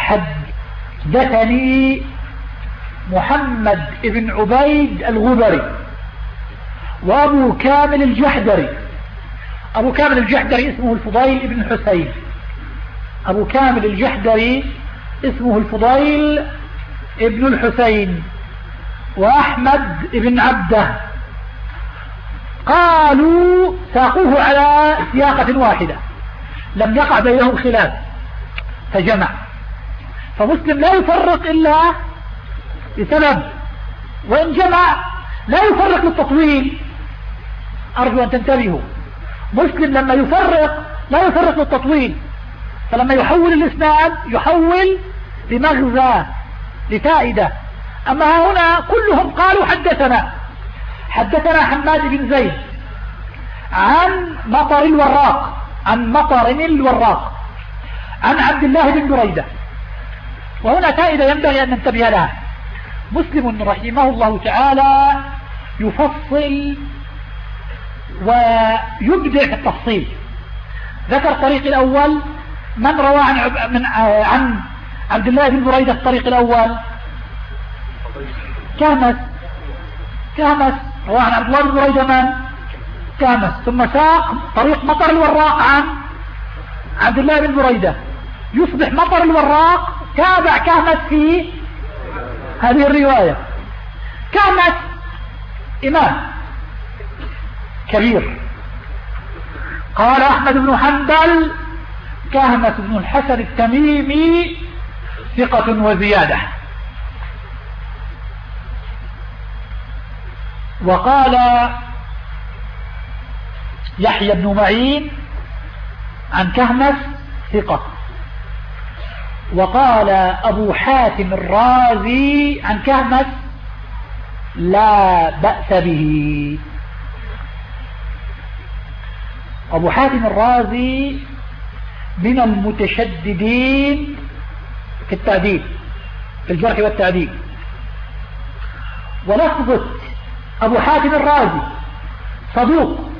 حدثني محمد بن عبيد الغبري وأبو كامل الجحدري. أبو كامل الجحدري اسمه الفضيل بن حسين. أبو كامل الجحدري اسمه الفضيل ابن الحسين وأحمد بن عبده. قالوا ساقوه على سياقة واحدة لم يقع بينهم خلاف فجمع. فمسلم لا يفرق إلا بسبب، وإن جمع لا يفرق للتطويل. أرجو أن تنتبهوا، مسلم لما يفرق لا يفرق للتطويل، فلما يحول الإسناد يحول بمغزى لفائدة. أما هنا كلهم قالوا حدثنا حماد بن زيد عن مطر الوراق عن عبد الله بن بريدة. وهنا فائدة ينبغي أن ننتبه لها. مسلم رحمه الله تعالى يفصل ويبدع في التفصيل. ذكر الطريق الأول من روى عن عبد الله بن بريدة. الطريق الأول كهمس روى عن عبد الله بن بريدة من كهمس. ثم ساق طريق مطر الوراق عن عبد الله بن بريدة، يصبح مطر الوراق تابع كهمس في هذه الرواية. كهمس إمام كبير. قال أحمد بن حنبل كهمس بن الحسن التميمي ثقة وزيادة. وقال يحيى بن معين عن كهمس ثقة. وقال أبو حاتم الرازي عن كهمس لا بأس به. أبو حاتم الرازي من المتشددين في التعديل، في الجرح والتعديل. ولفظة أبو حاتم الرازي صدوق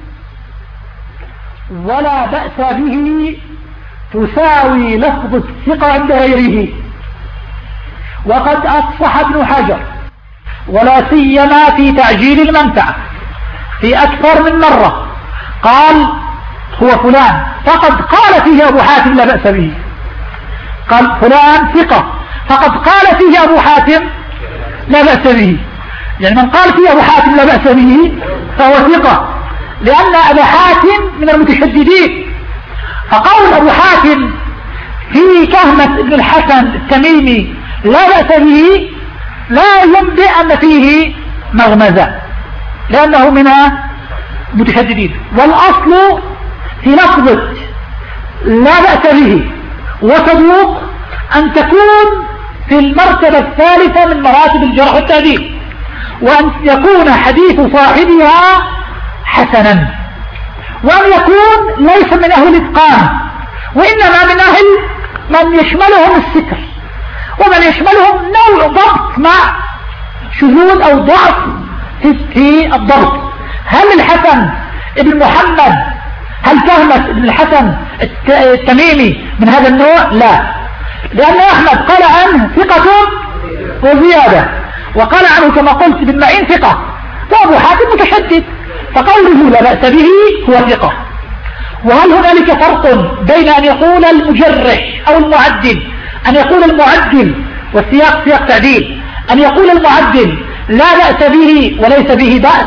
ولا بأس به تساوي لفظة الثقة عند غيره. وقد أصح ابن حجر ولا سيما في تعجيل المنفعة في أكثر من مرة قال هو فلان، فقد قال فيه أبو حاتم لا بأس به. قال فلان ثقة فقد قال فيه أبو حاتم لا بأس به. يعني من قال فيه أبو حاتم لا بأس به فهو ثقة، لأن أبو حاتم من المتشددين. فقول أبو حاتم في كهمس بن الحسن التميمي لا بأس به لا ينبئ أن فيه مغمزة، لأنه من المتشددين. والأصل في لفظة لا بأس به وصدوق أن تكون في المرتبة الثالثة من مراتب الجرح والتعديل، وأن يكون حديث صاحبها حسنا، وأن يكون ليس من أهل الإتقان، وإنما من أهل من يشملهم الستر، ومن يشملهم نوع ضبط مع شذوذ أو ضعف في الضبط. هل الحسن ابن محمد هل كهمس ابن الحسن التميمي من هذا النوع؟ لا، لأن أحمد قال عنه ثقة وزيادة، وقال عنه كما قلت ابن معين ثقة، وأبو حاتم متشدد، فقوله لا بأس به هو ثقة. وهل هنالك فرق بين أن يقول المجرح أو المعدل، أن يقول المعدل والسياق سياق تعديل، أن يقول المعدل لا بأس به وليس به بأس؟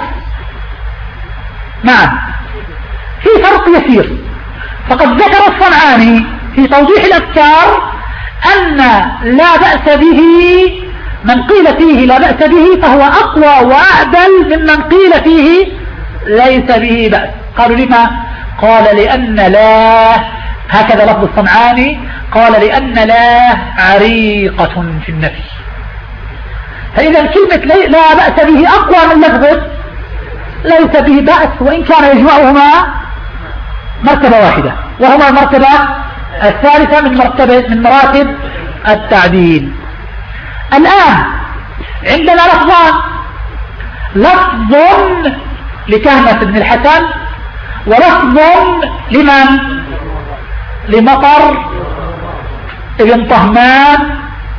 نعم، في فرق يسير. فقد ذكر الصنعاني في توضيح الأفكار أن لا بأس به من قيل فيه لا بأس به فهو أقوى وأعدل ممن قيل فيه ليس به بأس. قالوا لما؟ قال لأن لا، هكذا لفظ الصنعاني، قال لأن لا عريقة في النفي. فإذا كلمة لا بأس به أقوى من لفظة ليس به بأس، وإن كان يجمعهما مرتبة واحدة، وهما المرتبة الثالثة من مراتب التعديل. الآن عندنا لفظان، لفظ لكهمس بن الحسن ولفظ لمن؟ لمطر ابن طهمان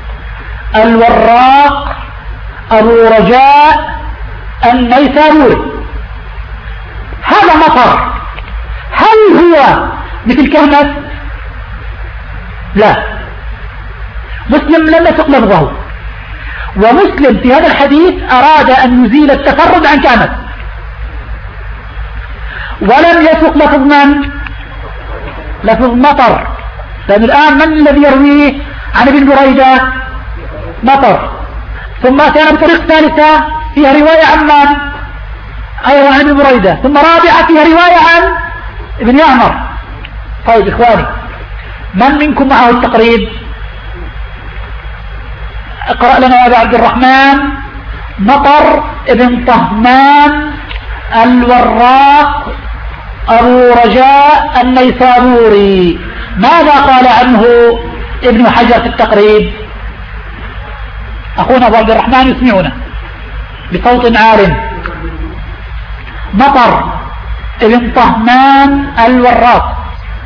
الوراق أبو رجاء النيسابوري. هذا مطر. هل هو مثل كهنس؟ لا، مسلم لم يسق لفظه، ومسلم في هذا الحديث أراد أن يزيل التفرد عن كهنس، ولم يسق لفظ من؟ لفظ مطر. لأن الآن من الذي يرويه عن ابن بريدة؟ مطر. ثم أتينا بطريق ثالثة فيها رواية عن من؟ أيضا عن ابن بريدة. ثم رابعة فيها رواية عن ابن يعمر. طيب إخواني، من منكم معه التقريب؟ اقرأ لنا يا أبا عبد الرحمن. مطر ابن طهمان الوراق أبو رجاء النيسابوري، ماذا قال عنه ابن حجر في التقريب؟ أخونا أبو عبد الرحمن يسمعنا بصوت عال. مطر ابن طهمان الوراق.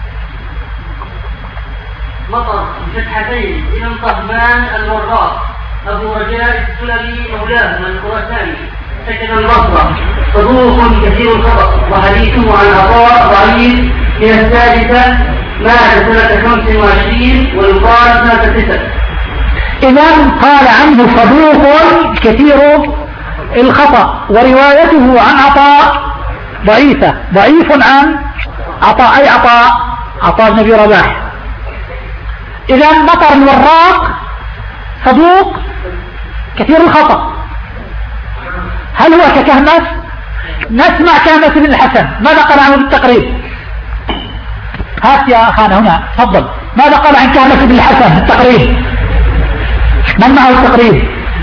مطر بفتحتين ابن طهمان الوراق أبو رجاء السلمي مولاه من الخراساني، سكن البصرة، صدوق كثير الخطأ، وحديثه عن عطاء ضعيف من السادسة، مات سنة 25 ويقال سنة 9. إذا قال عنه صدوق كثير الخطأ، وروايته عن عطاء ضعيفة. ضعيف عن عطاء، أي عطاء بن أبي رباح. إذا مطر الوراق صدوق كثير الخطأ. هل هو ككهنس؟ نسمع كهنس بن الحسن ماذا قال عنه بالتقريب. هات يا أخانا هنا تفضل، ماذا قال عن كهنس بن الحسن بالتقريب؟ من معه التقريب؟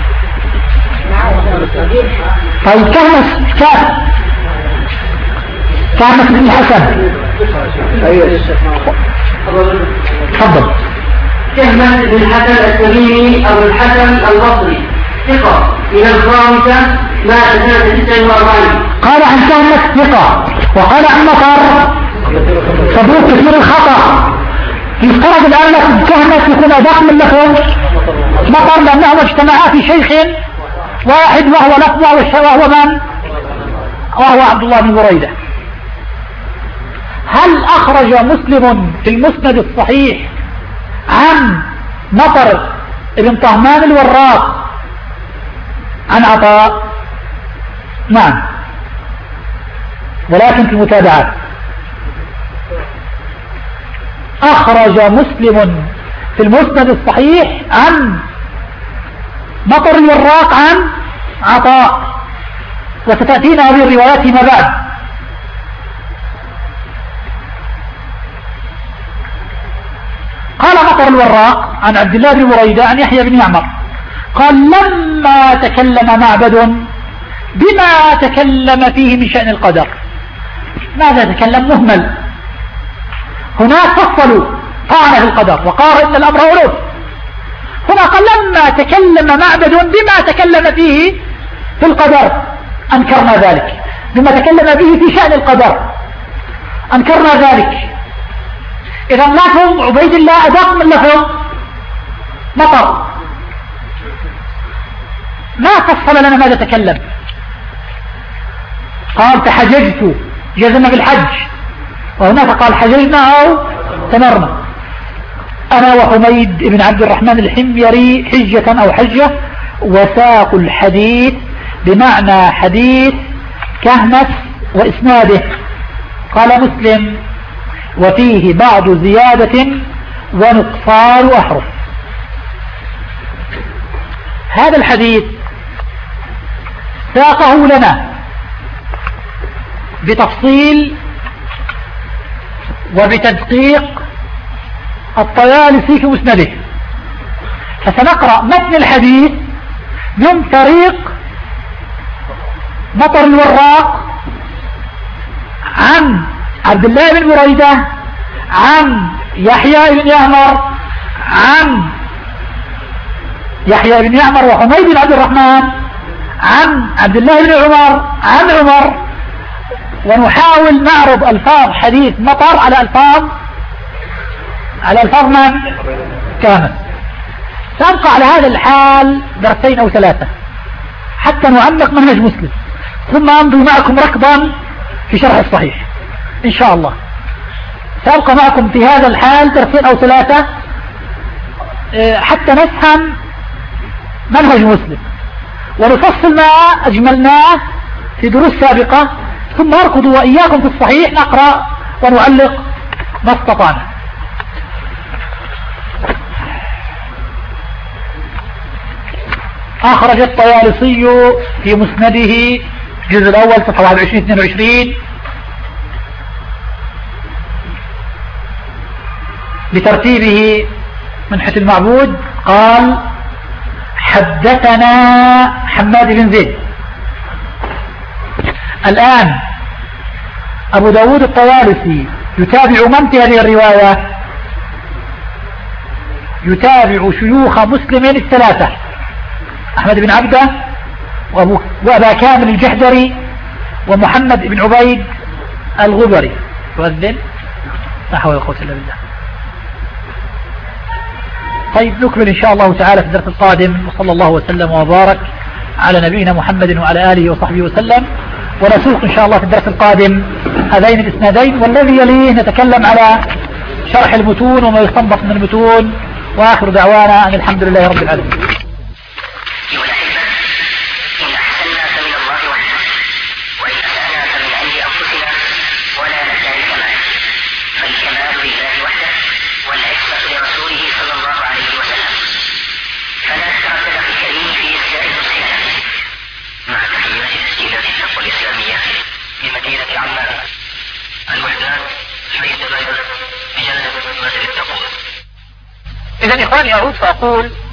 طيب كهنس بن الحسن تفضل. كهنس بن الحسن التميمي أبو الحسن البصري، ثقة من الخامسة، مات سنة 46. قال عن كهنس ثقة، وقال عن مطر صدوق كثير الخطأ. يفترض الآن لك كهنس يكون أدق من لفظ مطر، لأنهما اجتمعا في شيخ واحد وهو لفظه، وهو من؟ وهو عبد الله بن بريدة. هل أخرج مسلم في المسند الصحيح عن مطر ابن طهمان الوراق عن عطاء؟ نعم، ولكن في متابعات. أخرج مسلم في المسند الصحيح عن مطر الوراق عن عطاء، وستأتينا هذه الروايات فيما بعد. قال مطر الوراق عن عبد الله بن بريدة عن يحيى بن يعمر قال: لما تكلم معبد بما تكلم فيه من شأن القدر. ماذا تكلم؟ مهمل. هناك فصلوا طعن في القدر وقال إن الأمر أولوث. هنا قال: لما تكلم معبد بما تكلم فيه في القدر أنكرنا ذلك. بما تكلم به في شأن القدر أنكرنا ذلك. إذا لفظ عبيد الله أدق من لفظ مطر. ما فصل لنا ماذا تكلم. قال: تحججت، جزم بالحج، وهناك قال حججنا أو تمرنا. أنا وحميد بن عبد الرحمن الحميري حجة أو حجة، وساق الحديث بمعنى حديث كهنس وإسناده. قال مسلم: وفيه بعض زيادة ونقصان أحرف. هذا الحديث ساقه لنا بتفصيل وبتدقيق الطيالسي في مسنده، فسنقرأ متن الحديث من طريق مطر الوراق عن عبد الله بن بريدة عن يحيى بن يعمر عن يحيى بن يعمر وحميد بن عبد الرحمن عن عبد الله بن عمر عن عمر، ونحاول نعرض ألفاظ حديث مطر على ألفاظ على الفاظ من كامل. سأبقى على هذا الحال درسين أو ثلاثة حتى نعمق منهج مسلم، ثم أمضي معكم ركضا في شرح الصحيح إن شاء الله. سأبقى معكم في هذا الحال درسين أو ثلاثة حتى نفهم منهج مسلم ونفصل ما أجملناه في دروس سابقة، ثم أركض وإياكم في الصحيح نقرأ ونعلق ما استطعنا. أخرج الطيالسي في مسنده الجزء الأول صفحة 21-22 بترتيبه من حيث المعبود. قال: حدثنا حماد بن زيد. الآن أبو داود الطيالسي يتابع من في هذه الرواية؟ يتابع شيوخ مسلم الثلاثة: أحمد بن عبده وأبا كامل الجحدري ومحمد بن عبيد الغبري. تؤذن؟ لا حول ولا قوة إلا بالله. طيب نكمل إن شاء الله تعالى في الدرس القادم، وصلى الله وسلم وبارك على نبينا محمد وعلى آله وصحبه وسلم. ونسوق إن شاء الله في الدرس القادم هذين الإسنادين، والذي يليه نتكلم على شرح المتون وما يستنبط من المتون. وآخر دعوانا أن الحمد لله رب العالمين. إذن إخواني أعود فأقول